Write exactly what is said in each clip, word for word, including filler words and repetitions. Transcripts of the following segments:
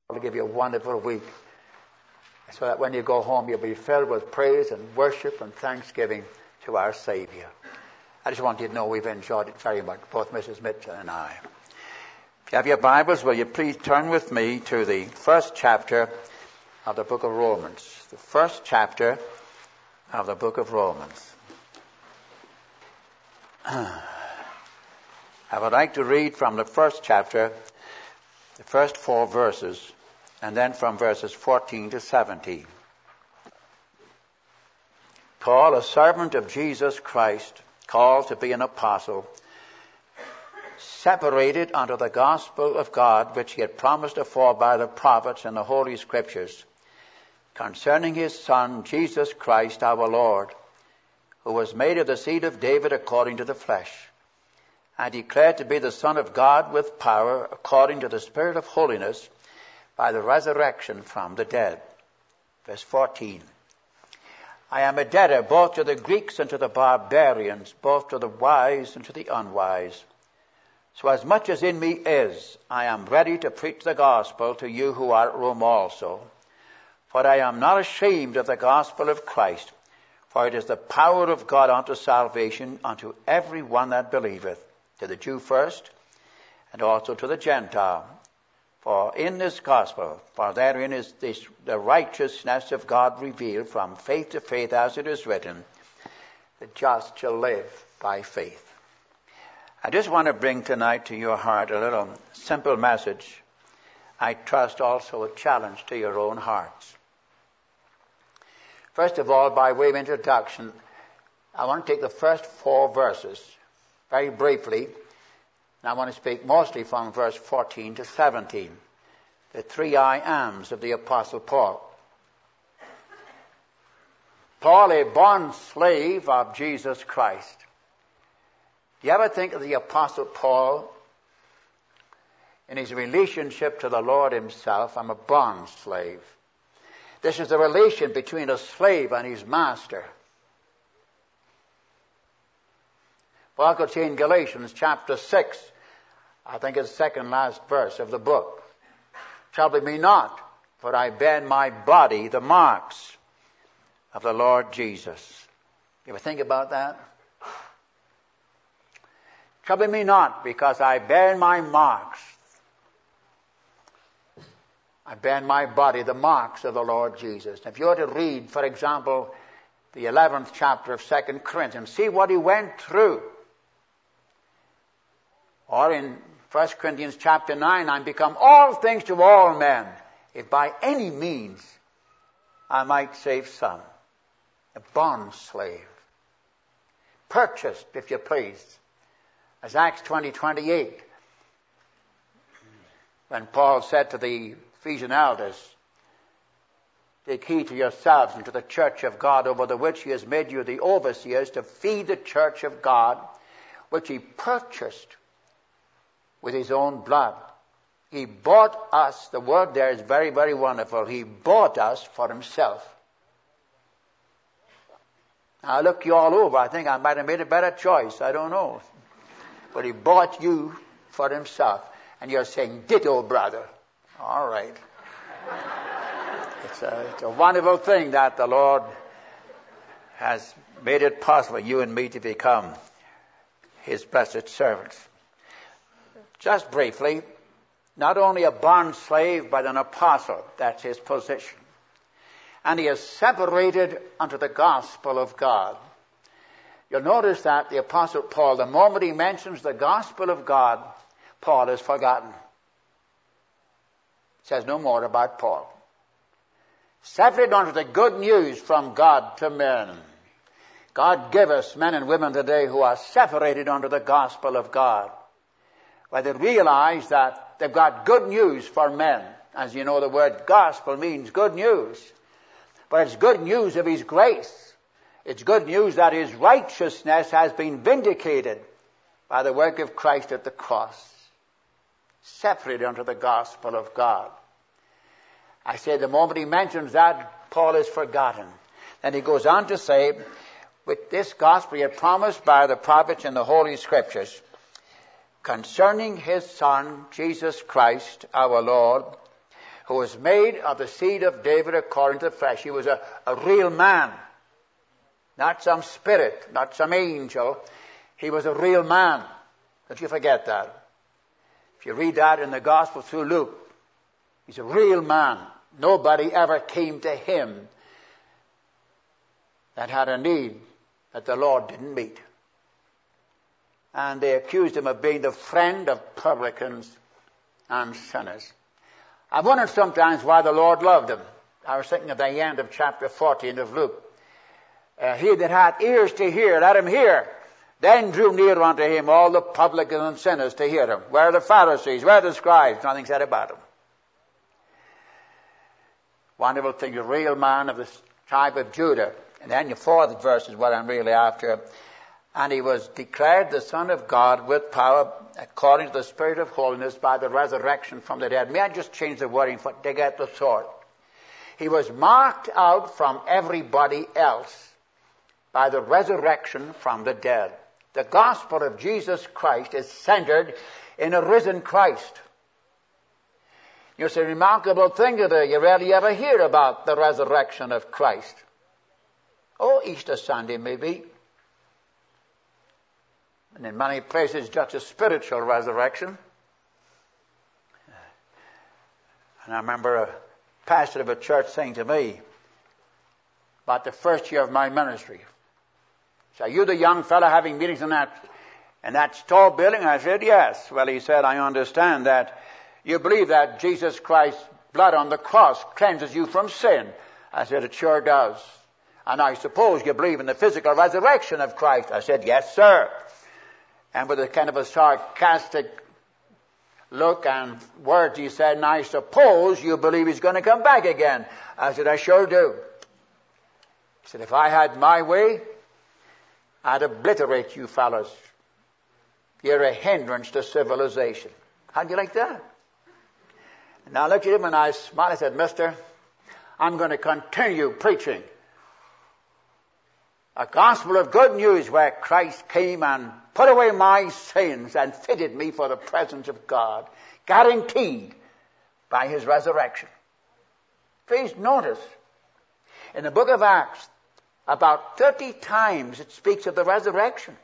to give you a wonderful week, so that when you go home you'll be filled with praise and worship and thanksgiving to our Savior. I just want you to know we've enjoyed it very much, both Missus Mitchell and I. If you have your Bibles, will you please turn with me to the first chapter of the book of Romans. The first chapter of the book of Romans. I would like to read from the first chapter, the first four verses, and then from verses fourteen to seventeen. Paul, a servant of Jesus Christ, called to be an apostle, separated unto the gospel of God, which he had promised afore by the prophets and the holy scriptures, concerning his Son, Jesus Christ our Lord, who was made of the seed of David according to the flesh, and declared to be the Son of God with power, according to the Spirit of holiness, by the resurrection from the dead. Verse fourteen. I am a debtor both to the Greeks and to the barbarians, both to the wise and to the unwise. So as much as in me is, I am ready to preach the gospel to you who are at Rome also. For I am not ashamed of the gospel of Christ, for it is the power of God unto salvation unto every one that believeth, to the Jew first, and also to the Gentile. For in this gospel, for therein is this, the righteousness of God revealed from faith to faith, as it is written, the just shall live by faith. I just want to bring tonight to your heart a little simple message. I trust also a challenge to your own hearts. First of all, by way of introduction, I want to take the first four verses very briefly. And I want to speak mostly from verse fourteen to seventeen, the three I ams of the Apostle Paul. Paul, a bond slave of Jesus Christ. Do you ever think of the Apostle Paul in his relationship to the Lord himself? I'm a bond slave. This is the relation between a slave and his master. Paul could say in Galatians chapter six, I think it's the second last verse of the book, trouble me not, for I bear in my body the marks of the Lord Jesus. You ever think about that? Trouble me not, because I bear in my marks, I bear in my body the marks of the Lord Jesus. If you were to read, for example, the eleventh chapter of Second Corinthians, see what he went through. Or in First Corinthians chapter nine, I'm become all things to all men, if by any means I might save some. A bond slave. Purchased, if you please. As Acts twenty twenty-eight, when Paul said to the Ephesian elders, take heed to yourselves and to the church of God, over the which he has made you the overseers, to feed the church of God, which he purchased with his own blood. He bought us. The word there is very, very wonderful. He bought us for himself. I look you all over. I think I might have made a better choice. I don't know. But he bought you for himself. And you're saying, ditto, brother. All right. It's a, it's a wonderful thing that the Lord has made it possible, you and me, to become his blessed servants. Just briefly, not only a bond slave, but an apostle. That's his position. And he is separated unto the gospel of God. You'll notice that the Apostle Paul, the moment he mentions the gospel of God, Paul is forgotten. It says no more about Paul. Separated unto the good news from God to men. God give us men and women today who are separated unto the gospel of God, where they realize that they've got good news for men. As you know, the word gospel means good news. But it's good news of his grace. It's good news that his righteousness has been vindicated by the work of Christ at the cross. Separated unto the gospel of God. I say the moment he mentions that, Paul is forgotten. Then he goes on to say, with this gospel he had promised by the prophets in the Holy Scriptures, concerning his Son, Jesus Christ, our Lord, who was made of the seed of David according to the flesh. He was a, a real man, not some spirit, not some angel. He was a real man. Don't you forget that. If you read that in the Gospel through Luke, he's a real man. Nobody ever came to him that had a need that the Lord didn't meet. And they accused him of being the friend of publicans and sinners. I wondered sometimes why the Lord loved him. I was thinking of the end of chapter fourteen of Luke. Uh, he that had ears to hear, let him hear. Then drew near unto him all the publicans and sinners to hear him. Where are the Pharisees? Where are the scribes? Nothing said about him. Wonderful thing, a real man of the tribe of Judah. And then the fourth verse is what I'm really after. And he was declared the Son of God with power according to the Spirit of holiness by the resurrection from the dead. May I just change the wording for to get the thought? He was marked out from everybody else by the resurrection from the dead. The gospel of Jesus Christ is centered in a risen Christ. It's a remarkable thing today. You rarely ever hear about the resurrection of Christ. Oh, Easter Sunday maybe. And in many places just a spiritual resurrection. And I remember a pastor of a church saying to me about the first year of my ministry, "So are you the young fellow having meetings in that in that tall building?" I said, "Yes." Well, he said, "I understand that you believe that Jesus Christ's blood on the cross cleanses you from sin." I said, "It sure does." "And I suppose you believe in the physical resurrection of Christ?" I said, "Yes, sir." And with a kind of a sarcastic look and words, he said, "And I suppose you believe he's going to come back again?" I said, "I sure do." He said, "If I had my way, I'd obliterate you fellas. You're a hindrance to civilization." How'd you like that? And I looked at him and I smiled. I said, "Mister, I'm going to continue preaching a gospel of good news where Christ came and put away my sins and fitted me for the presence of God, guaranteed by his resurrection." Please notice, in the book of Acts, about thirty times it speaks of the resurrection.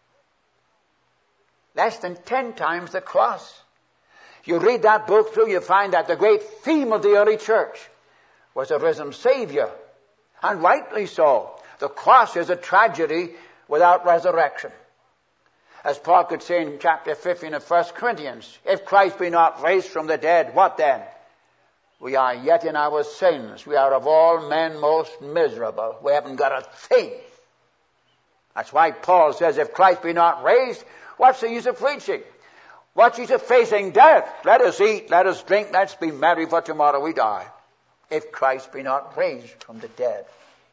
Less than ten times the cross. You read that book through, you find that the great theme of the early church was a risen Savior. And rightly so. The cross is a tragedy without resurrection. As Paul could say in chapter fifteen of First Corinthians, "If Christ be not raised from the dead, what then? We are yet in our sins. We are of all men most miserable." We haven't got a thing. That's why Paul says, if Christ be not raised, what's the use of preaching? What's the use of facing death? Let us eat, let us drink, let's be merry, for tomorrow we die. If Christ be not raised from the dead.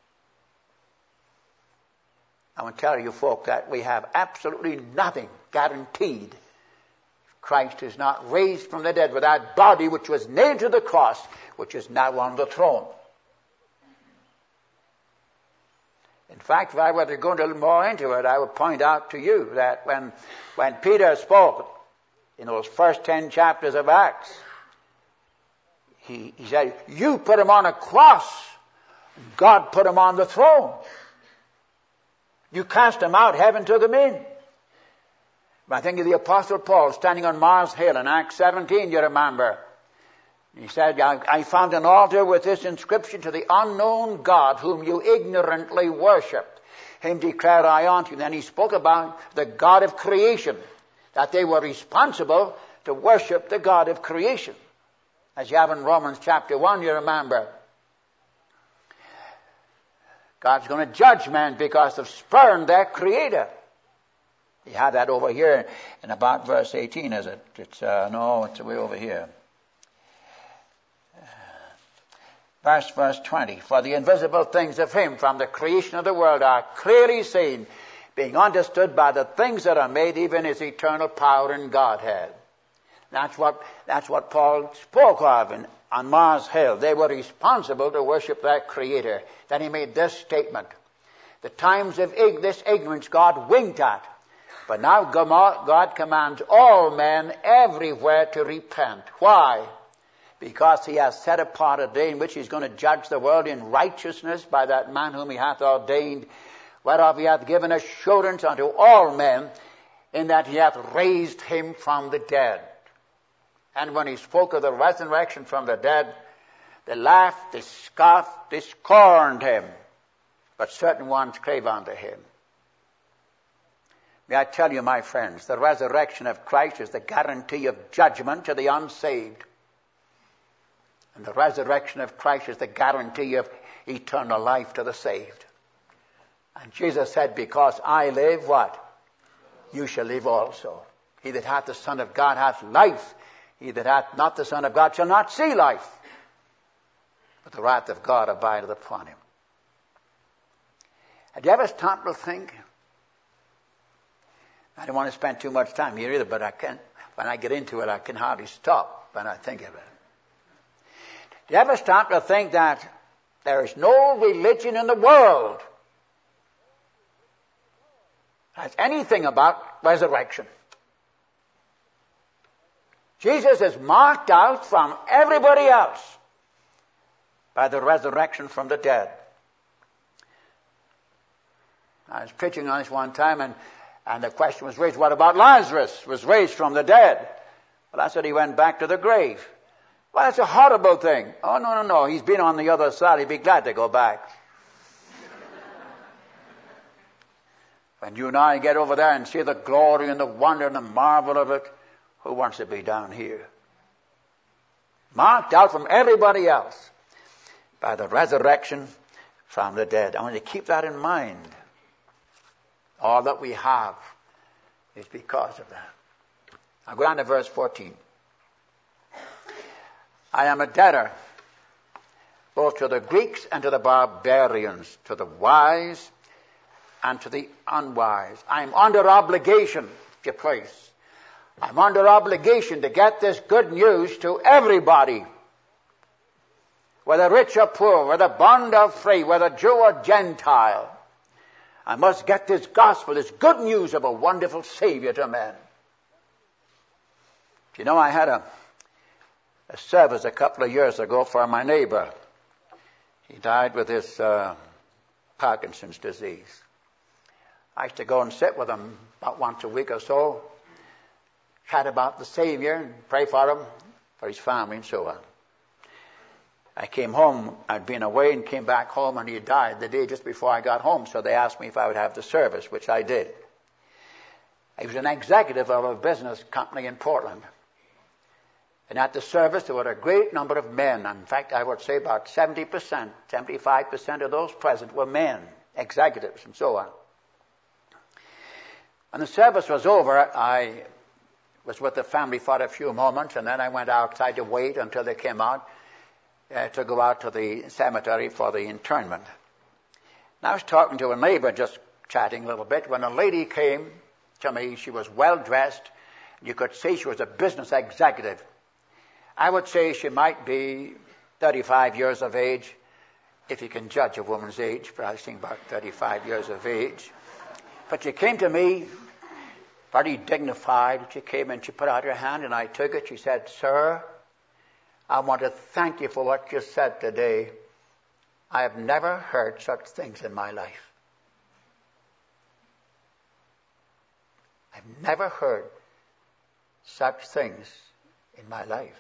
I want to tell you folk that we have absolutely nothing guaranteed. Christ is not raised from the dead with that body which was nailed to the cross, which is now on the throne. In fact, if I were to go a little more into it, I would point out to you that when, when Peter spoke in those first ten chapters of Acts, he, he said, "You put him on a cross, God put him on the throne. You cast him out, heaven took him in." I think of the Apostle Paul standing on Mars Hill in Acts seventeen, you remember. He said, I, I found an altar with this inscription: "To the unknown God whom you ignorantly worshipped, him declare I unto you." Then he spoke about the God of creation, that they were responsible to worship the God of creation. As you have in Romans chapter one, you remember. God's going to judge men because they've spurned their Creator. You have that over here in about verse eighteen, is it? It's uh, no, it's way over here. Verse, verse twenty. "For the invisible things of him from the creation of the world are clearly seen, being understood by the things that are made, even his eternal power and Godhead." That's what, that's what Paul spoke of in, on Mars Hill. They were responsible to worship their Creator. Then he made this statement: "The times of ig- this ignorance God winked at, but now God commands all men everywhere to repent." Why? because he has set apart a day in which he's going to judge the world in righteousness by that man whom he hath ordained, whereof he hath given assurance unto all men, in that he hath raised him from the dead. And when he spoke of the resurrection from the dead, they laughed, they scoffed, they scorned him. But certain ones clave unto him. May I tell you, my friends, the resurrection of Christ is the guarantee of judgment to the unsaved. And the resurrection of Christ is the guarantee of eternal life to the saved. And Jesus said, because I live, what? You shall live also. He that hath the Son of God hath life. He that hath not the Son of God shall not see life, but the wrath of God abideth upon him. Have you ever stopped to think? I don't want to spend too much time here either, but I can, when I get into it, I can hardly stop when I think of it. Do you ever stop to think that there is no religion in the world that has anything about resurrection? Jesus is marked out from everybody else by the resurrection from the dead. I was preaching on this one time, and, and the question was raised, what about Lazarus? Was raised from the dead. Well, I said he went back to the grave. Well, that's a horrible thing. Oh, no, no, no. He's been on the other side. He'd be glad to go back. When you and I get over there and see the glory and the wonder and the marvel of it, who wants to be down here? Marked out from everybody else by the resurrection from the dead. I want you to keep that in mind. All that we have is because of that. I'll go down to verse fourteen. I am a debtor both to the Greeks and to the barbarians, to the wise and to the unwise. I'm under obligation, if you please. I'm under obligation to get this good news to everybody, whether rich or poor, whether bond or free, whether Jew or Gentile. I must get this gospel, this good news of a wonderful Savior to men. You know, I had a, a service a couple of years ago for my neighbor. He died with this uh, Parkinson's disease. I used to go and sit with him about once a week or so, chat about the Savior and pray for him, for his family and so on. I came home, I'd been away and came back home, and he died the day just before I got home, so they asked me if I would have the service, which I did. He was an executive of a business company in Portland. And at the service, there were a great number of men. In fact, I would say about seventy percent, seventy-five percent of those present were men, executives and so on. When the service was over, I was with the family for a few moments, and then I went outside to wait until they came out uh, to go out to the cemetery for the interment. And I was talking to a neighbor, just chatting a little bit, when a lady came to me. She was well dressed. You could see she was a business executive. I would say she might be thirty-five years of age, if you can judge a woman's age, perhaps about thirty-five years of age. But she came to me very dignified. She came and she put out her hand, and I took it. She said, "Sir, I want to thank you for what you said today. I have never heard such things in my life. I've never heard such things in my life.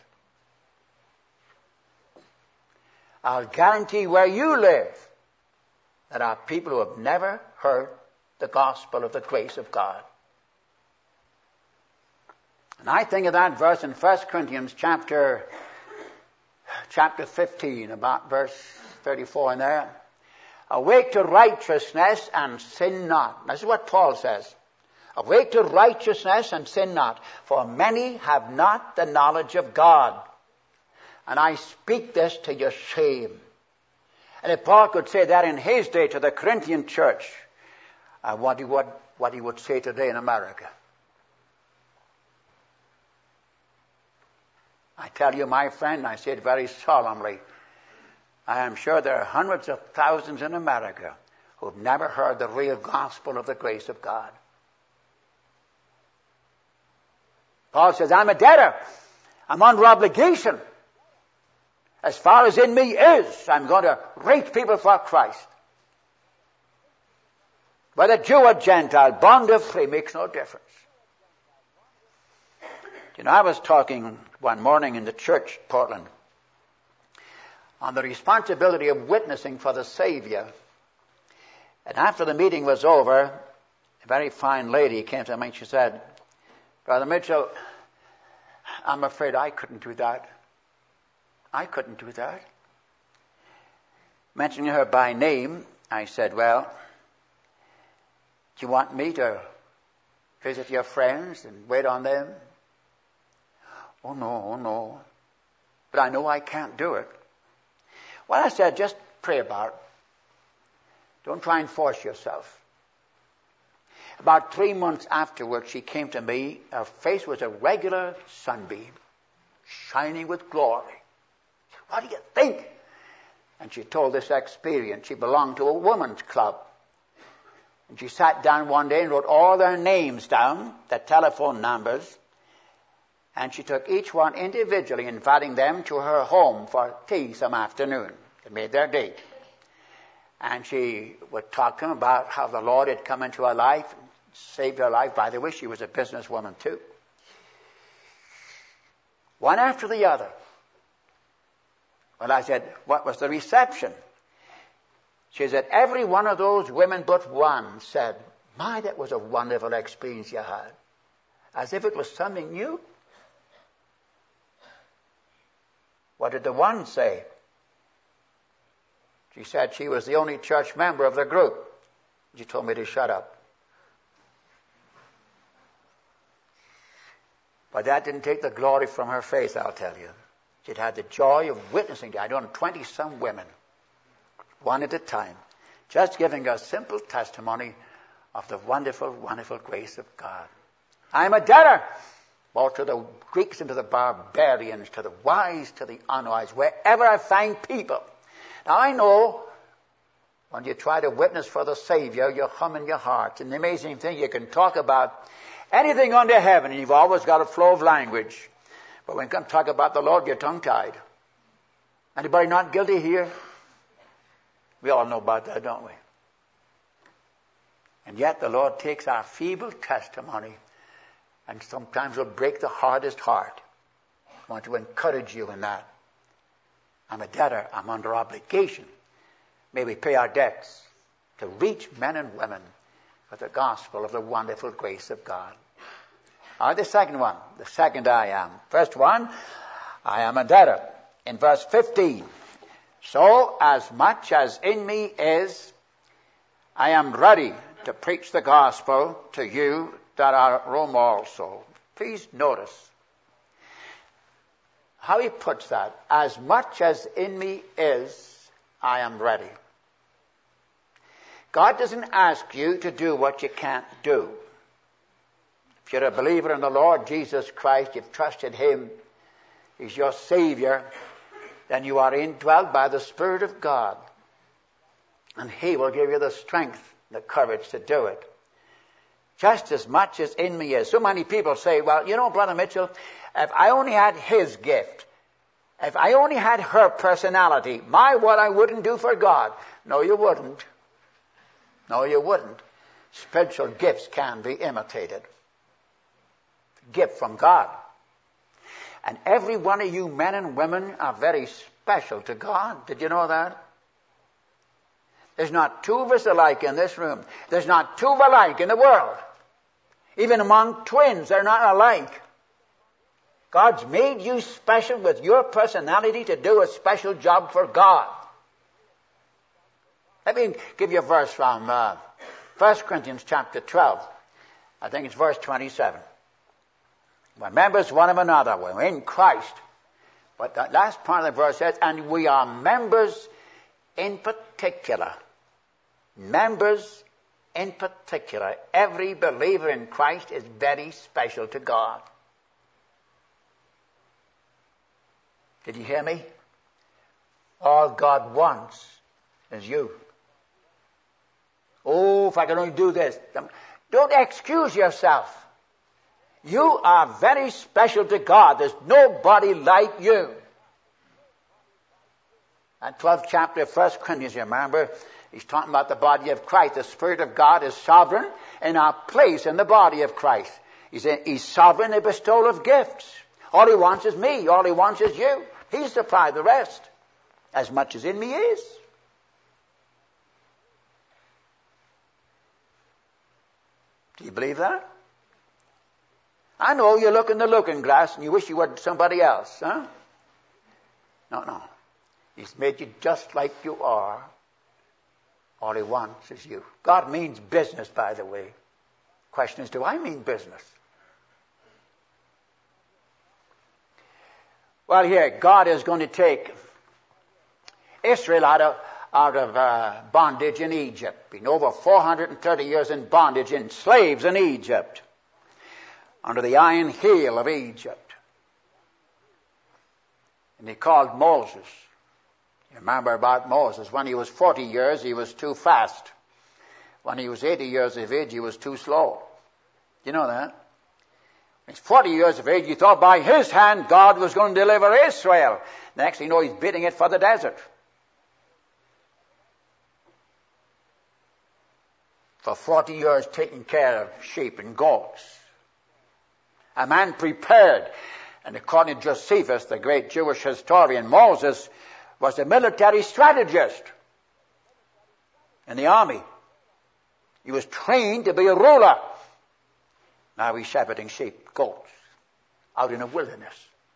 I'll guarantee where you live that are people who have never heard the gospel of the grace of God." And I think of that verse in First Corinthians chapter, chapter fifteen, about verse thirty-four in there. Awake to righteousness and sin not. This is what Paul says. Awake to righteousness and sin not, for many have not the knowledge of God. And I speak this to your shame. And if Paul could say that in his day to the Corinthian church, uh, what, he would, what he would say today in America. I tell you, my friend, I say it very solemnly, I am sure there are hundreds of thousands in America who have never heard the real gospel of the grace of God. Paul says, I'm a debtor. I'm under obligation As far as in me is, I'm going to reach people for Christ. Whether Jew or Gentile, bond or free, makes no difference. You know, I was talking one morning in the church, Portland, on the responsibility of witnessing for the Savior. And after the meeting was over, a very fine lady came to me and she said, Brother Mitchell, I'm afraid I couldn't do that. I couldn't do that. Mentioning her by name, I said, well, do you want me to visit your friends and wait on them? Oh, no, oh, no. But I know I can't do it. Well, I said, just pray about it. Don't try and force yourself. About three months afterwards, she came to me. Her face was a regular sunbeam, shining with glory. What do you think? And she told this experience. She belonged to a woman's club. And she sat down one day and wrote all their names down, their telephone numbers. And she took each one individually, inviting them to her home for tea some afternoon. They made their date. And she would talk to them about how the Lord had come into her life and saved her life. By the way, she was a businesswoman too. One after the other. Well, I said, what was the reception? She said, every one of those women but one said, my, that was a wonderful experience you had. As if it was something new. What did the one say? She said she was the only church member of the group. She told me to shut up. But that didn't take the glory from her face, I'll tell you. She'd had the joy of witnessing to, I don't know, twenty-some women, one at a time, just giving a simple testimony of the wonderful, wonderful grace of God. I'm a debtor, both to the Greeks and to the barbarians, to the wise, to the unwise, wherever I find people. Now I know when you try to witness for the Savior, you hum in your heart. And the amazing thing, you can talk about anything under heaven, and you've always got a flow of language. But when you come talk about the Lord, you're tongue-tied. Anybody not guilty here? We all know about that, don't we? And yet the Lord takes our feeble testimony and sometimes will break the hardest heart. I want to encourage you in that. I'm a debtor. I'm under obligation. May we pay our debts to reach men and women with the gospel of the wonderful grace of God. All right, the second one. The second I am. First one, I am a debtor. In verse fifteen. So as much as in me is, I am ready to preach the gospel to you that are at Rome also. Please notice how he puts that. As much as in me is, I am ready. God doesn't ask you to do what you can't do. If you're a believer in the Lord Jesus Christ, you've trusted him, he's your Savior, then you are indwelt by the Spirit of God. And he will give you the strength, the courage to do it. Just as much as in me is. So many people say, well, you know, Brother Mitchell, if I only had his gift, if I only had her personality, my, what I wouldn't do for God. No, you wouldn't. No, you wouldn't. Spiritual gifts can be imitated. Gift from God. And every one of you men and women are very special to God. Did you know that? There's not two of us alike in this room. There's not two alike in the world. Even among twins, they're not alike. God's made you special with your personality to do a special job for God. Let me give you a verse from uh, First Corinthians chapter twelve. I think it's verse twenty-seven. We're members one of another. We're in Christ. But that last part of the verse says, and we are members in particular. Members in particular. Every believer in Christ is very special to God. Did you hear me? All God wants is you. Oh, if I can only do this. Don't excuse yourself. You are very special to God. There's nobody like you. And twelfth chapter of First Corinthians, you remember, he's talking about the body of Christ. The Spirit of God is sovereign in our place in the body of Christ. He's, in, he's sovereign in the bestowal of gifts. All he wants is me. All he wants is you. He supplies the rest. As much as in me is. Do you believe that? I know you look in the looking glass and you wish you were somebody else, huh? No, no. He's made you just like you are. All he wants is you. God means business, by the way. Question is, do I mean business? Well, here, God is going to take Israel out of, out of uh, bondage in Egypt. Been over four hundred thirty years in bondage, in slaves in Egypt. Under the iron heel of Egypt. And he called Moses. You remember about Moses. When he was forty years, he was too fast. When he was eighty years of age, he was too slow. You know that? He's forty years of age. You thought by his hand God was going to deliver Israel. Next thing you know, he's bidding it for the desert. For forty years taking care of sheep and goats. A man prepared. And according to Josephus, the great Jewish historian, Moses was a military strategist in the army. He was trained to be a ruler. Now he's shepherding sheep, goats, out in the wilderness.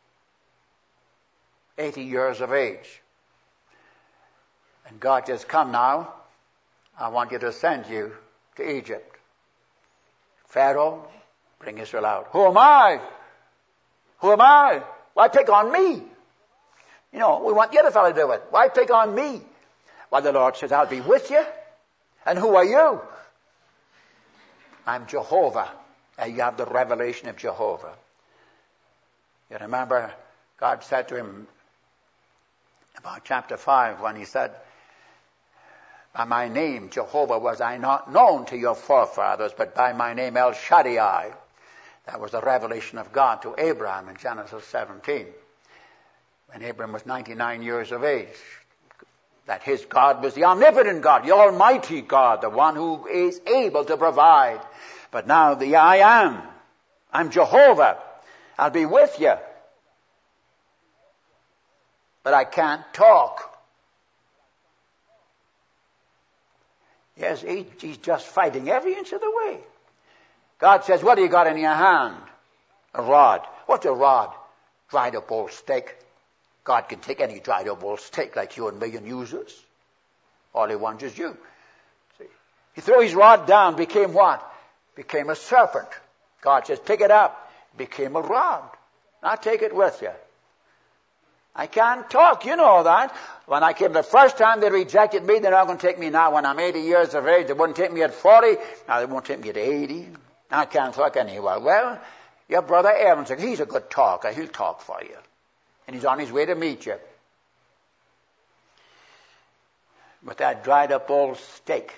eighty years of age. And God says, come now, I want you to send you to Egypt. Pharaoh, bring Israel out. Who am I? Who am I? Why pick on me? You know, we want the other fellow to do it. Why pick on me? Well, the Lord says, I'll be with you. And who are you? I'm Jehovah. And you have the revelation of Jehovah. You remember, God said to him, about chapter five, when he said, by my name, Jehovah, was I not known to your forefathers, but by my name, El Shaddai. That was the revelation of God to Abraham in Genesis seventeen. When Abraham was ninety-nine years of age. That his God was the omnipotent God, the almighty God, the one who is able to provide. But now the I am. I'm Jehovah. I'll be with you. But I can't talk. Yes, he, he's just fighting every inch of the way. God says, what do you got in your hand? A rod. What's a rod? Dried up old steak. God can take any dried up old steak like you and me and use it. All he wants is you. See? He threw his rod down, became what? Became a serpent. God says, pick it up. Became a rod. Now take it with you. I can't talk, you know that. When I came the first time, they rejected me. They're not going to take me now when I'm eighty years of age. They wouldn't take me at forty. Now they won't take me at eighty. Now I can't talk anywhere. Well, your brother Evans, he's a good talker. He'll talk for you. And he's on his way to meet you. With that dried up old steak.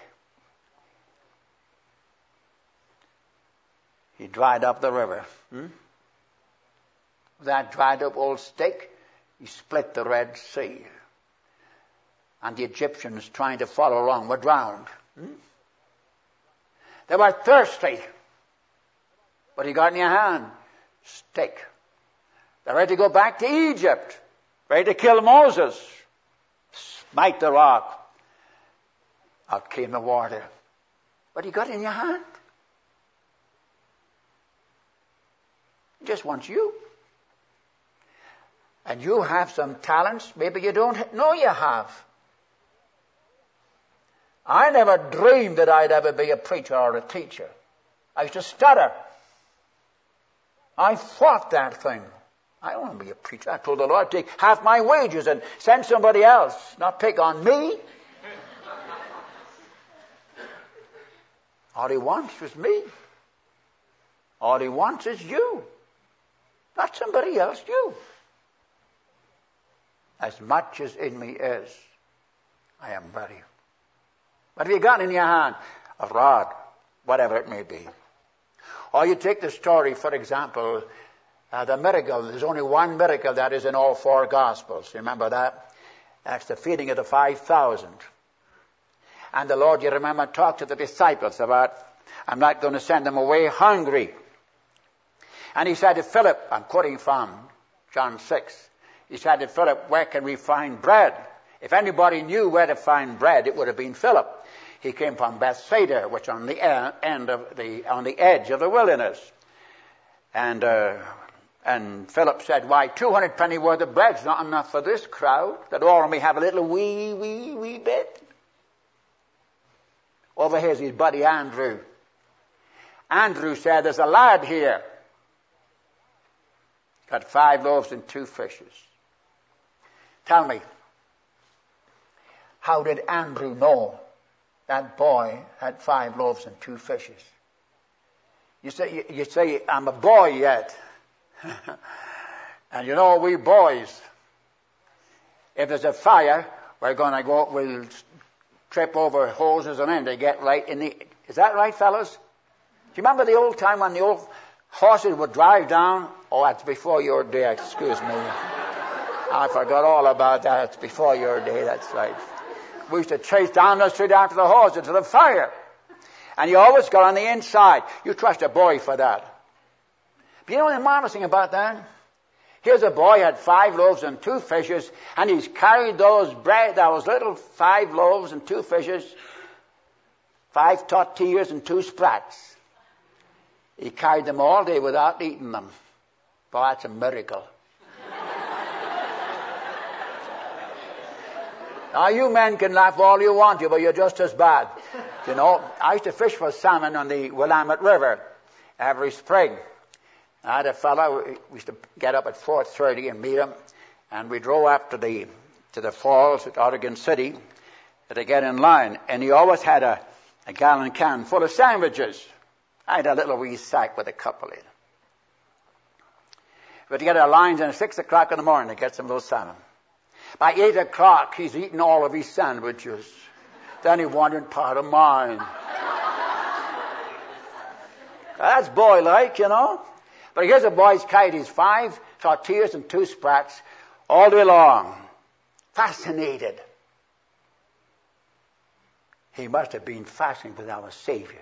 He dried up the river. Hmm? With that dried up old steak, he split the Red Sea. And the Egyptians trying to follow along were drowned. Hmm? They were thirsty. What you got in your hand? Steak. They're ready to go back to Egypt. Ready to kill Moses. Smite the rock. Out came the water. What you got in your hand? He just wants you. And you have some talents maybe you don't know you have. I never dreamed that I'd ever be a preacher or a teacher. I used to stutter. I fought that thing. I don't want to be a preacher. I told the Lord, take half my wages and send somebody else, not pick on me. All he wants is me. All he wants is you. Not somebody else, you. As much as in me is, I am ready. What have you got in your hand? A rod, whatever it may be. Or you take the story, for example, uh, the miracle. There's only one miracle that is in all four Gospels. Remember that? That's the feeding of the five thousand. And the Lord, you remember, talked to the disciples about, I'm not going to send them away hungry. And he said to Philip, I'm quoting from John six, he said to Philip, where can we find bread? If anybody knew where to find bread, it would have been Philip. He came from Bethsaida, which on the end of the, on the edge of the wilderness. And, uh, and Philip said, why, two hundred penny worth of bread's not enough for this crowd, that all may have a little wee, wee, wee bit. Over here's his buddy Andrew. Andrew said, there's a lad here. Got five loaves and two fishes. Tell me, how did Andrew know that boy had five loaves and two fishes? You say, you, you say, I'm a boy yet. And you know, we boys, if there's a fire, we're going to go, we'll trip over hoses and then they get right in the... Is that right, fellas? Do you remember the old time when the old horses would drive down? Oh, that's before your day, excuse me. I forgot all about that. It's before your day, that's right. We used to chase down the street after the horses to the fire. And you always got on the inside. You trust a boy for that. But you know the marvelous thing about that? Here's a boy had five loaves and two fishes, and he's carried those bread, those little five loaves and two fishes, five tortillas and two sprats. He carried them all day without eating them. Boy, that's a miracle. Now, you men can laugh all you want to, but you're just as bad. You know, I used to fish for salmon on the Willamette River every spring. I had a fellow, we used to get up at four thirty and meet him, and we drove up to the, to the falls at Oregon City to get in line. And he always had a, a gallon can full of sandwiches. I had a little wee sack with a couple in. But to get our lines in at six o'clock in the morning to get some of those salmon. By eight o'clock, he's eaten all of his sandwiches. Then he wanted part of mine. That's boy-like, you know. But here's a boy's carried his five tortillas and two sprats all day long. Fascinated. He must have been fascinated with our Savior.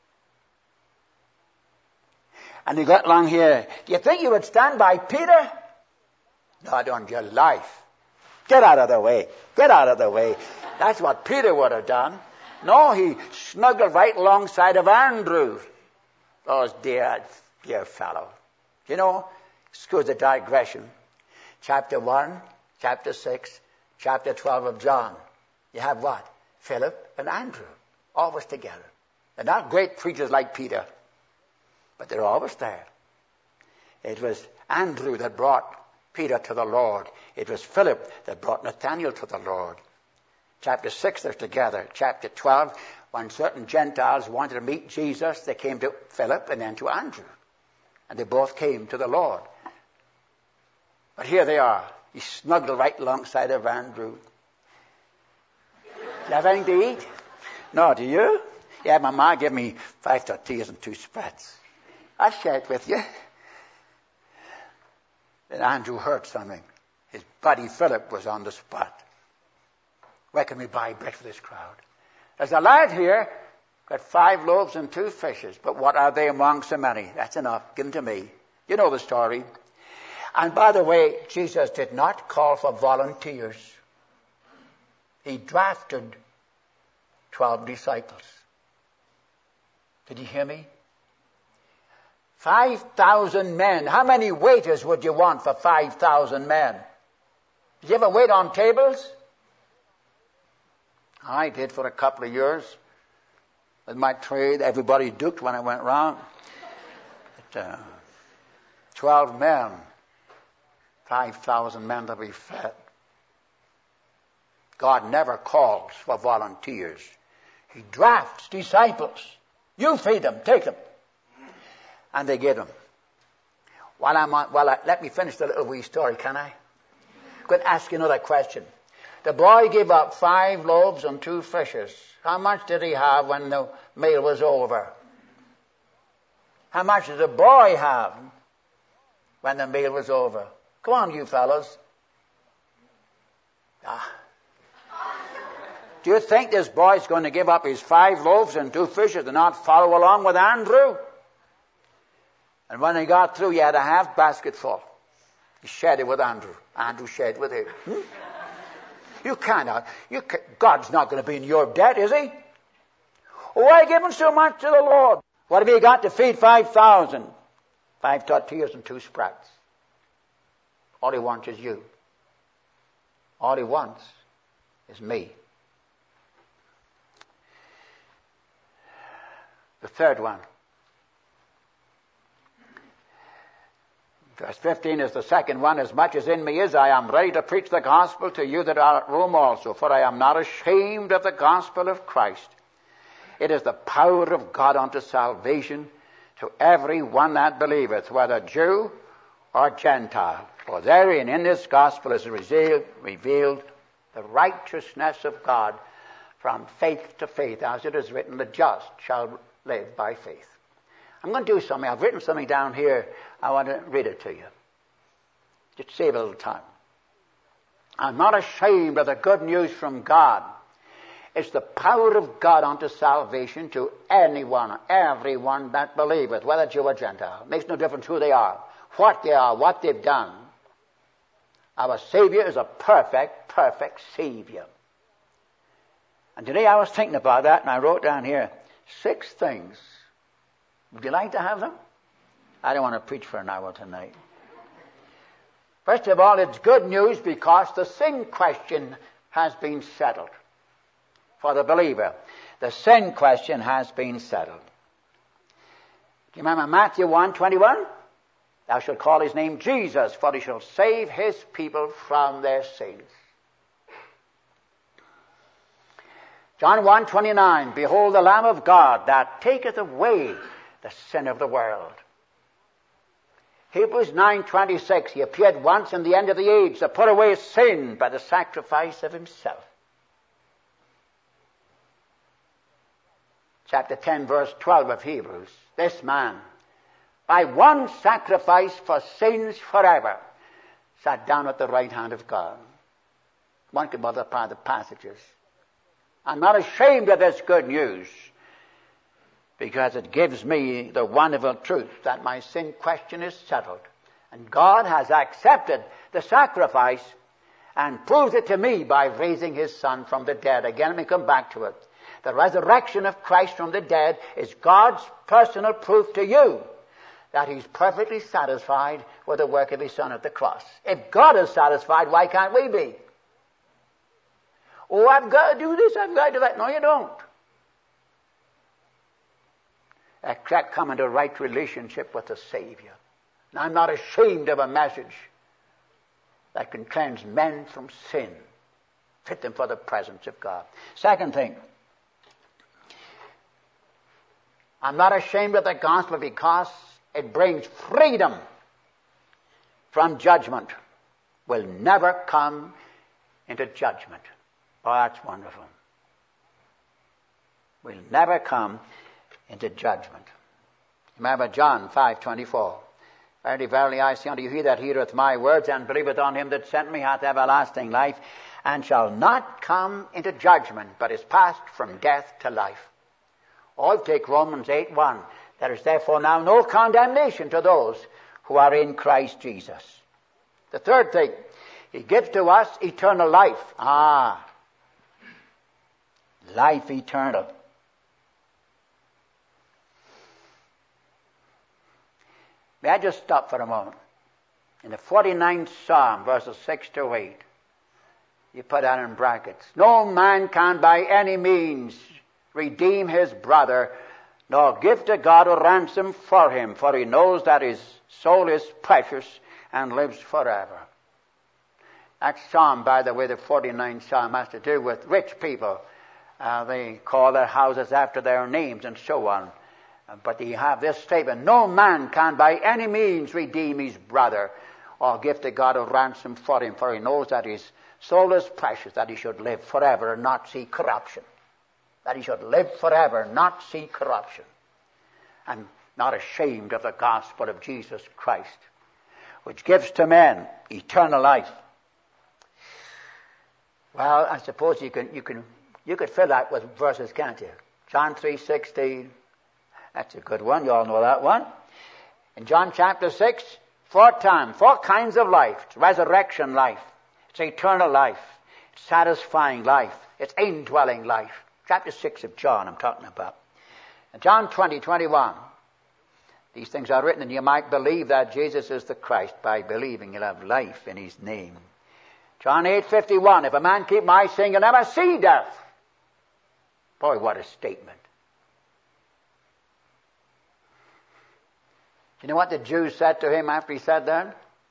And he got along here. Do you think you would stand by Peter? Not on your life. Get out of the way. Get out of the way. That's what Peter would have done. No, he snuggled right alongside of Andrew. Oh, dear, dear fellow. You know, excuse the digression. Chapter one, chapter six, chapter twelve of John. You have what? Philip and Andrew. Always together. They're not great preachers like Peter, but they're always there. It was Andrew that brought Peter to the Lord. It was Philip that brought Nathanael to the Lord. Chapter six, they're together. Chapter twelve, when certain Gentiles wanted to meet Jesus, they came to Philip and then to Andrew. And they both came to the Lord. But here they are. He snuggled right alongside of Andrew. Do you have anything to eat? No, do you? Yeah, my ma gave me five tortillas and two sprats. I'll share it with you. Then Andrew heard something. His buddy Philip was on the spot. Where can we buy bread for this crowd? There's a lad here, got five loaves and two fishes. But what are they among so many? That's enough. Give them to me. You know the story. And by the way, Jesus did not call for volunteers. He drafted twelve disciples. Did you hear me? Five thousand men. How many waiters would you want for five thousand men? Did you ever wait on tables? I did for a couple of years. With my trade, everybody duked when I went round. But, uh, Twelve men. Five thousand men to be fed. God never calls for volunteers. He drafts disciples. You feed them. Take them. And they get them. While I'm on, while I, let me finish the little wee story, can I? I'm going to ask you another question. The boy gave up five loaves and two fishes. How much did he have when the meal was over? How much did the boy have when the meal was over? Come on, you fellows. Ah, Do you think this boy's going to give up his five loaves and two fishes and not follow along with Andrew? And when he got through, he had a half basket full. He shared it with Andrew. Andrew shared with him. Hmm? You cannot. You can, God's not going to be in your debt, is he? Why giving so much to the Lord? What have you got to feed five thousand? Five tortillas and two sprouts. All he wants is you. All he wants is me. The third one. Verse fifteen is the second one. As much as in me is, I am ready to preach the gospel to you that are at Rome also. For I am not ashamed of the gospel of Christ. It is the power of God unto salvation to every one that believeth, whether Jew or Gentile. For therein, in this gospel, is revealed the righteousness of God from faith to faith. As it is written, the just shall live by faith. I'm going to do something. I've written something down here. I want to read it to you. Just save a little time. I'm not ashamed of the good news from God. It's the power of God unto salvation to anyone, everyone that believeth, whether Jew or Gentile. It makes no difference who they are, what they are, what they've done. Our Savior is a perfect, perfect Savior. And today I was thinking about that, and I wrote down here six things. Would you like to have them? I don't want to preach for an hour tonight. First of all, it's good news because the sin question has been settled. For the believer, the sin question has been settled. Do you remember Matthew one twenty-one? Thou shalt call his name Jesus, for he shall save his people from their sins. John one twenty-nine, behold the Lamb of God that taketh away the sin of the world. Hebrews nine twenty-six, he appeared once in the end of the age to put away sin by the sacrifice of himself. Chapter ten, verse twelve of Hebrews, this man, by one sacrifice for sins forever, sat down at the right hand of God. One could multiply the passages. I'm not ashamed of this good news, because it gives me the wonderful truth that my sin question is settled. And God has accepted the sacrifice and proved it to me by raising his Son from the dead. Again, let me come back to it. The resurrection of Christ from the dead is God's personal proof to you that he's perfectly satisfied with the work of his Son at the cross. If God is satisfied, why can't we be? Oh, I've got to do this, I've got to do that. No, you don't. Except come into right relationship with the Savior. And I'm not ashamed of a message that can cleanse men from sin, fit them for the presence of God. Second thing, I'm not ashamed of the gospel because it brings freedom from judgment. We'll never come into judgment. Oh, that's wonderful. We'll never come into judgment. Remember John five twenty-four. Verily, verily, I say unto you, he that heareth my words and believeth on him that sent me hath everlasting life, and shall not come into judgment, but is passed from death to life. Or take Romans eight one. There is therefore now no condemnation to those who are in Christ Jesus. The third thing, he gives to us eternal life. Ah, life eternal. May I just stop for a moment? In the forty-ninth Psalm, verses six to eight, you put that in brackets. No man can by any means redeem his brother, nor give to God a ransom for him, for he knows that his soul is precious and lives forever. That psalm, by the way, the forty-ninth Psalm, has to do with rich people. Uh, they call their houses after their names and so on. Uh, but you have this statement, no man can by any means redeem his brother or give to God a ransom for him, for he knows that his soul is precious, that he should live forever and not see corruption. That he should live forever, not see corruption. I'm not ashamed of the gospel of Jesus Christ, which gives to men eternal life. Well, I suppose you can you can You could fill that with verses, can't you? John three sixteen. That's a good one. You all know that one. In John chapter six, four times, four kinds of life. It's resurrection life. It's eternal life. It's satisfying life. It's indwelling life. Chapter six of John I'm talking about. And John twenty, twenty-one. These things are written, and you might believe that Jesus is the Christ. By believing, you'll have life in his name. John eight, fifty-one. If a man keep my saying, he'll never see death. Boy, what a statement. Do you know what the Jews said to him after he said that?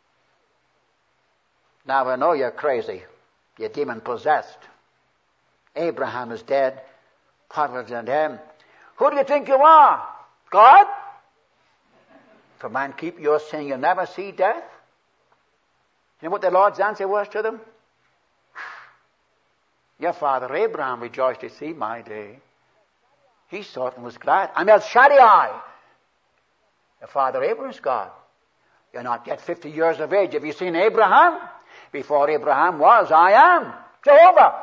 Now I know you're crazy. You're demon-possessed. Abraham is dead. Prophets and him. Who do you think you are? God? If a man keep your saying, you'll never see death. You know what the Lord's answer was to them? Your father Abraham rejoiced to see my day. He saw it and was glad. I'm El Shaddai. Your father Abraham's God. You're not yet fifty years of age. Have you seen Abraham? Before Abraham was, I am Jehovah.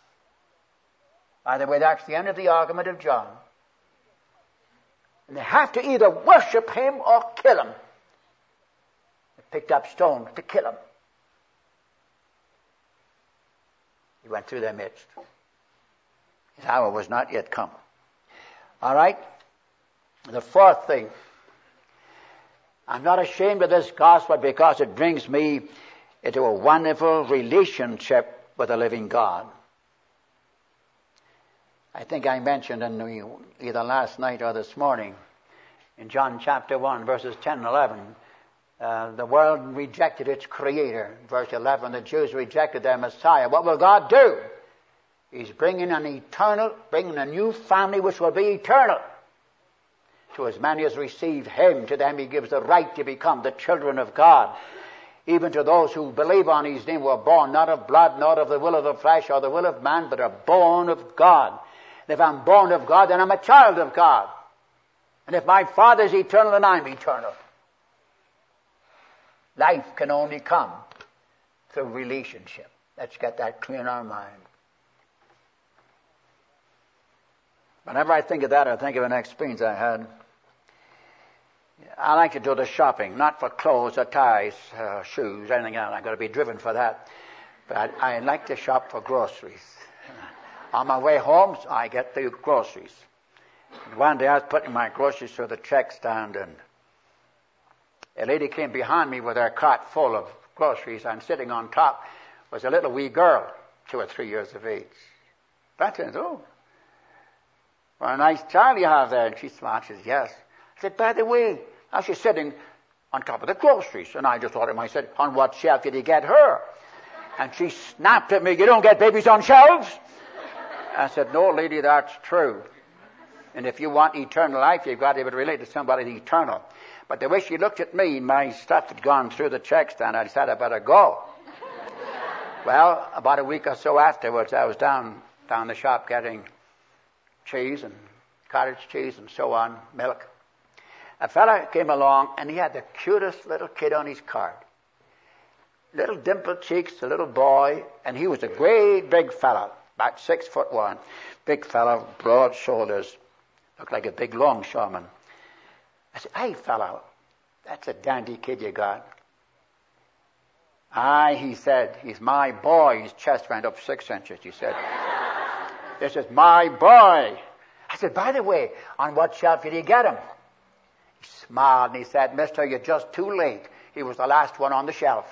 By the way, that's the end of the argument of John. And they have to either worship him or kill him. They picked up stones to kill him. He went through their midst. His hour was not yet come. All right? The fourth thing. I'm not ashamed of this gospel because it brings me into a wonderful relationship with the living God. I think I mentioned in the, either last night or this morning, in John chapter one, verses ten and eleven, uh, the world rejected its creator. Verse eleven, the Jews rejected their Messiah. What will God do? He's bringing an eternal, bringing a new family which will be eternal. To as many as received him, to them he gives the right to become the children of God. Even to those who believe on his name were born not of blood, not of the will of the flesh or the will of man, but are born of God. And if I'm born of God, then I'm a child of God. And if my Father is eternal, then I'm eternal. Life can only come through relationship. Let's get that clear in our mind. Whenever I think of that, I think of an experience I had. I like to do the shopping, not for clothes or ties, uh, shoes, anything else. I've got to be driven for that. But I, I like to shop for groceries. On my way home, I get the groceries. And one day I was putting my groceries through the check stand, and a lady came behind me with her cart full of groceries, and sitting on top was a little wee girl, two or three years of age. I said, oh, what a nice child you have there. And she smiled. She said, yes. I said, by the way, now she's sitting on top of the groceries. And I just thought to myself, on what shelf did he get her? And she snapped at me, you don't get babies on shelves. I said, no, lady, that's true. And if you want eternal life, you've got to be able to relate to somebody eternal. But the way she looked at me, my stuff had gone through the check stand. I said, I better go. Well, about a week or so afterwards, I was down, down the shop getting cheese and cottage cheese and so on, milk. A fella came along, and he had the cutest little kid on his cart. Little dimpled cheeks, a little boy, and he was a great big fella, about six foot one. Big fella, broad shoulders, looked like a big longshoreman. I said, hey, fella, that's a dandy kid you got. Aye, he said, he's my boy. His chest went up six inches, he said. This is my boy. I said, by the way, on what shelf did he get him? He smiled and he said, mister, you're just too late. He was the last one on the shelf.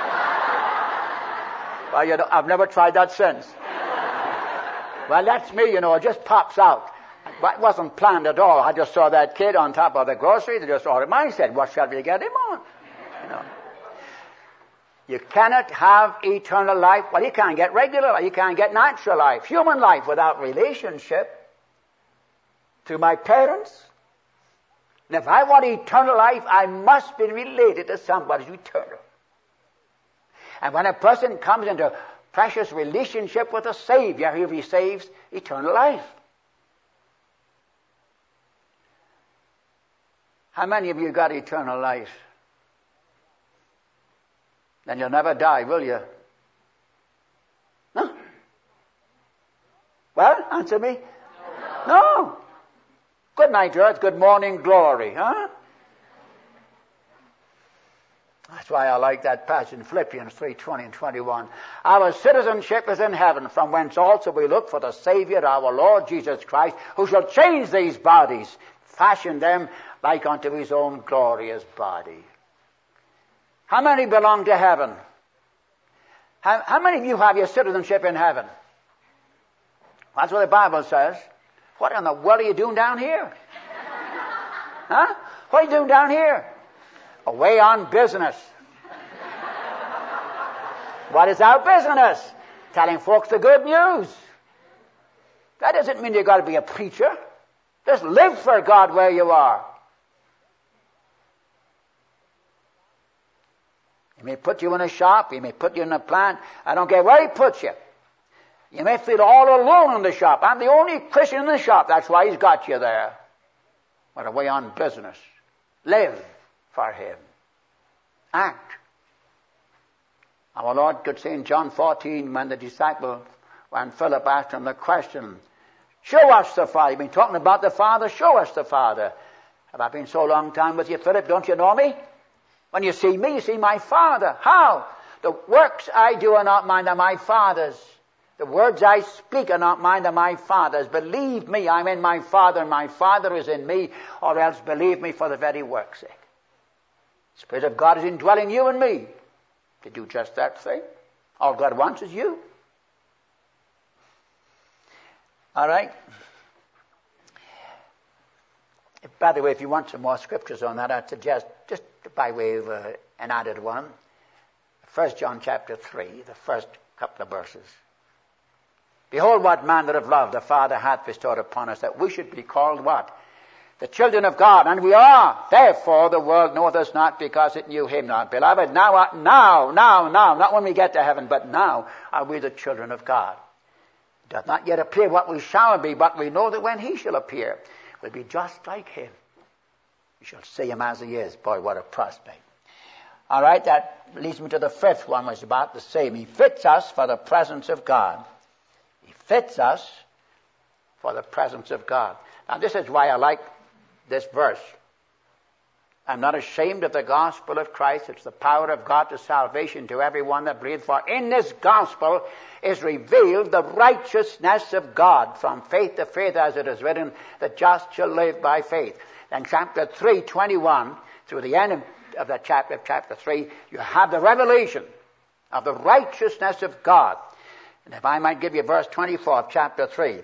Well, you know, I've never tried that since. Well, that's me, you know, it just pops out. It wasn't planned at all. I just saw that kid on top of the groceries. I just ordered mine. I said, what shelf did you get him on? You know. You cannot have eternal life. Well, you can't get regular life. You can't get natural life, human life, without relationship to my parents. And if I want eternal life, I must be related to somebody who's eternal. And when a person comes into precious relationship with a Savior, he receives eternal life. How many of you got eternal life? Then you'll never die, will you? Huh? Well, Answer me. No. no. Good night, earth. Good morning, glory. Huh? That's why I like that passage in Philippians three, twenty and twenty-one. Our citizenship is in heaven, from whence also we look for the Savior, our Lord Jesus Christ, who shall change these bodies, fashion them like unto his own glorious body. How many belong to heaven? How, how many of you have your citizenship in heaven? That's what the Bible says. What in the world are you doing down here? Huh? What are you doing down here? Away on business. What is our business? Telling folks the good news. That doesn't mean you've got to be a preacher. Just live for God where you are. He may put you in a shop. He may put you in a plant. I don't care where he puts you. You may feel all alone in the shop. I'm the only Christian in the shop. That's why he's got you there. But away on business. Live for him. Act. Our Lord could say in John fourteen, when the disciple, when Philip asked him the question, show us the Father. You've been talking about the Father, show us the Father. Have I been so long time with you, Philip? Don't you know me? When you see me, you see my Father. How? The works I do are not mine, they're my Father's. The words I speak are not mine, they're my Father's. Believe me, I'm in my Father, and my Father is in me, or else believe me for the very work's sake. The Spirit of God is indwelling you and me to do just that thing. All God wants is you. All right? By the way, if you want some more scriptures on that, I'd suggest, just by way of uh, an added one, First John chapter three, the first couple of verses. Behold, what manner of love the Father hath bestowed upon us, that we should be called what? The children of God, and we are. Therefore the world knoweth us not, because it knew him not. Beloved, now, now, now, now, not when we get to heaven, but now are we the children of God. It doth not yet appear what we shall be, but we know that when he shall appear, we'll be just like him. We shall see him as he is. Boy, what a prospect. All right, that leads me to the fifth one, which is about the same. He fits us for the presence of God. He fits us for the presence of God. Now, this is why I like this verse. I'm not ashamed of the gospel of Christ. It's the power of God to salvation to everyone that believeth. For in this gospel is revealed the righteousness of God from faith to faith, as it is written, the just shall live by faith. And chapter three, twenty-one, through the end of, of that chapter, chapter three, you have the revelation of the righteousness of God. And if I might give you verse twenty-four of chapter three,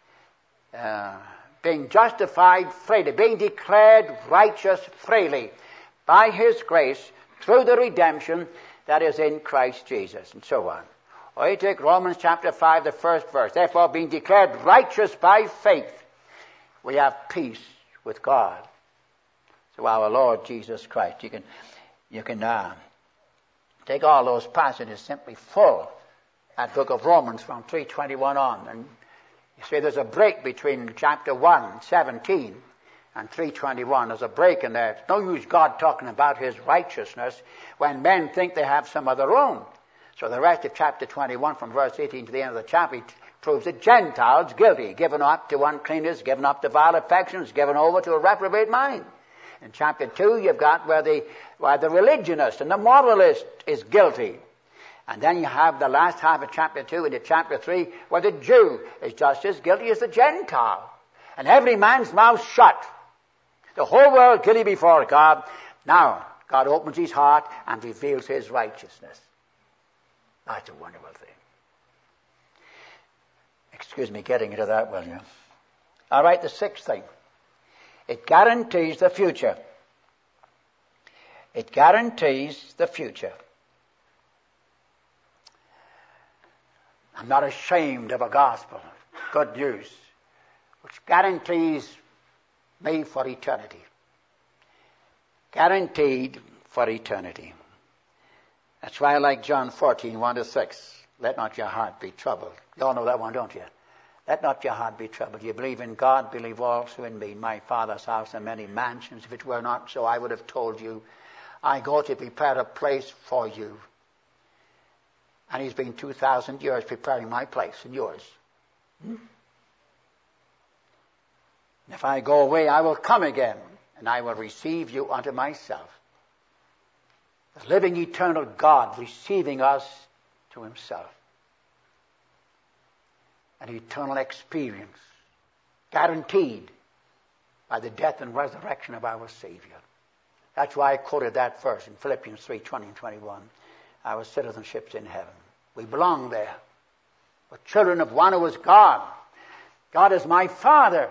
uh, being justified freely, being declared righteous freely by his grace through the redemption that is in Christ Jesus, and so on. Or you take Romans chapter five, the first verse. Therefore, being declared righteous by faith, we have peace with God through our Lord Jesus Christ. You can, you can uh, take all those passages simply full, that book of Romans from three twenty-one on, and you see there's a break between chapter one, seventeen, and three twenty-one. There's a break in there. It's no use God talking about his righteousness when men think they have some of their own. So the rest of chapter twenty-one, from verse eighteen to the end of the chapter, proves that Gentiles guilty, given up to uncleanness, given up to vile affections, given over to a reprobate mind. In chapter two, you've got where the, where the religionist and the moralist is guilty. And then you have the last half of chapter two into chapter three, where the Jew is just as guilty as the Gentile. And every man's mouth shut. The whole world guilty before God. Now, God opens his heart and reveals his righteousness. That's a wonderful thing. Excuse me getting into that, will you? All right, the sixth thing. It guarantees the future. It guarantees the future. I'm not ashamed of a gospel, good news, which guarantees me for eternity. Guaranteed for eternity. That's why I like John fourteen, one to six. Let not your heart be troubled. You all know that one, don't you? Let not your heart be troubled. You believe in God, believe also in me. My Father's house are many mansions. If it were not so, I would have told you. I go to prepare a place for you. And he's been two thousand years preparing my place and yours. Hmm? If I go away, I will come again, and I will receive you unto myself. The living eternal God receiving us to himself. An eternal experience, guaranteed by the death and resurrection of our Savior. That's why I quoted that verse in Philippians three, twenty and twenty-one. Our citizenship's in heaven. We belong there. We're children of one who is God. God is my Father.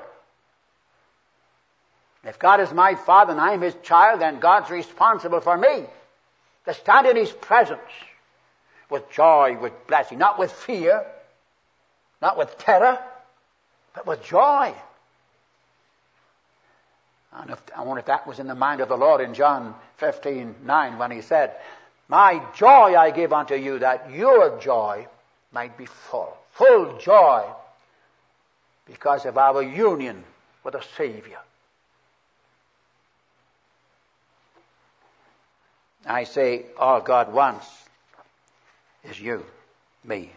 If God is my Father and I'm his child, then God's responsible for me to stand in his presence with joy, with blessing, not with fear, not with terror, but with joy. And if, I wonder if that was in the mind of the Lord in John fifteen nine when he said, my joy I give unto you, that your joy might be full. Full joy because of our union with the Savior. I say all God wants is you, me.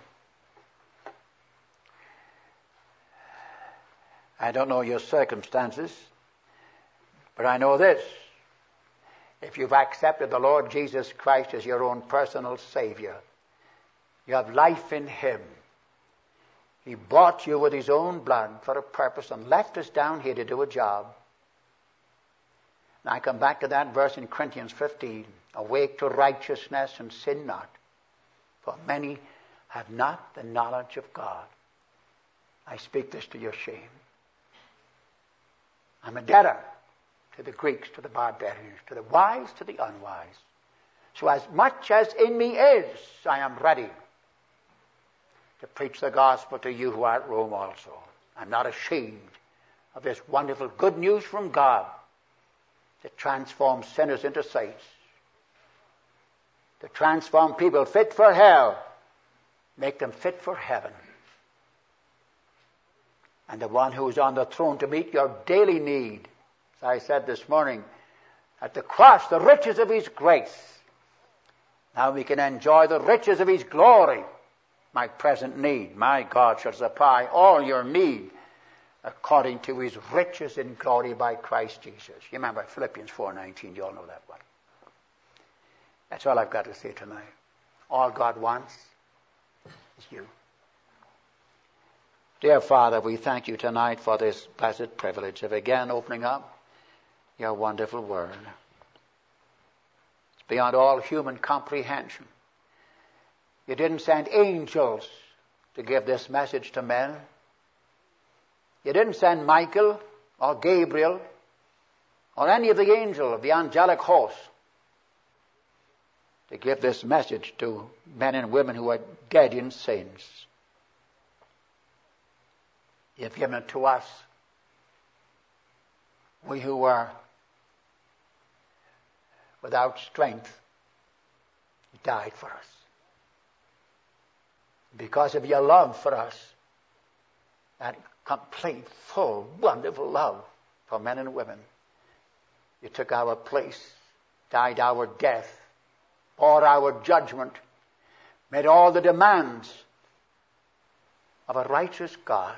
I don't know your circumstances, but I know this. If you've accepted the Lord Jesus Christ as your own personal Savior, you have life in him. He bought you with his own blood for a purpose and left us down here to do a job. And I come back to that verse in Corinthians fifteen. Awake to righteousness and sin not, for many have not the knowledge of God. I speak this to your shame. I'm a debtor to the Greeks, to the barbarians, to the wise, to the unwise. So as much as in me is, I am ready to preach the gospel to you who are at Rome also. I'm not ashamed of this wonderful good news from God that transforms sinners into saints, to transform people fit for hell, make them fit for heaven. And the one who is on the throne to meet your daily need, as I said this morning, at the cross, the riches of his grace. Now we can enjoy the riches of his glory. My present need, my God shall supply all your need according to his riches in glory by Christ Jesus. You remember Philippians four nineteen, you all know that one. That's all I've got to say tonight. All God wants is you. Dear Father, we thank you tonight for this blessed privilege of again opening up your wonderful word. It's beyond all human comprehension. You didn't send angels to give this message to men. You didn't send Michael or Gabriel or any of the angels of the angelic host to give this message to men and women who are dead in sins. You've given it to us. We who are without strength, you died for us. Because of your love for us, that complete, full, wonderful love for men and women, you took our place, died our death, bore our judgment, made all the demands of a righteous God,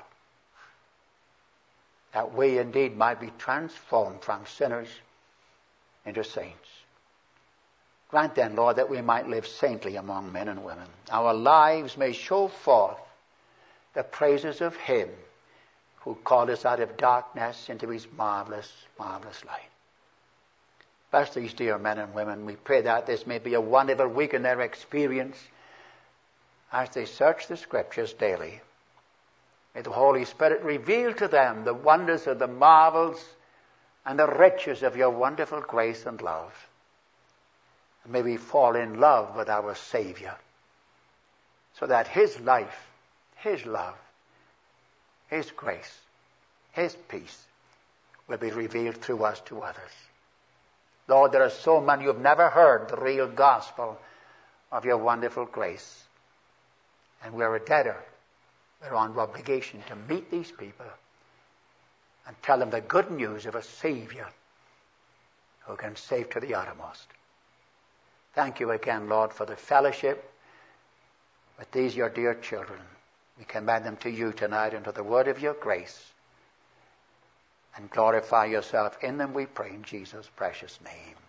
that we indeed might be transformed from sinners into saints. Grant then, Lord, that we might live saintly among men and women. Our lives may show forth the praises of him who called us out of darkness into his marvelous, marvelous light. Bless these dear men and women. We pray that this may be a wonderful week in their experience as they search the Scriptures daily. May the Holy Spirit reveal to them the wonders of the marvels and the riches of your wonderful grace and love. And may we fall in love with our Savior, so that his life, his love, his grace, his peace will be revealed through us to others. Lord, there are so many who have never heard the real gospel of your wonderful grace. And we're a debtor. We're on obligation to meet these people and tell them the good news of a Savior who can save to the uttermost. Thank you again, Lord, for the fellowship with these your dear children. We commend them to you tonight and to the word of your grace. and glorify yourself in them, we pray in Jesus' precious name.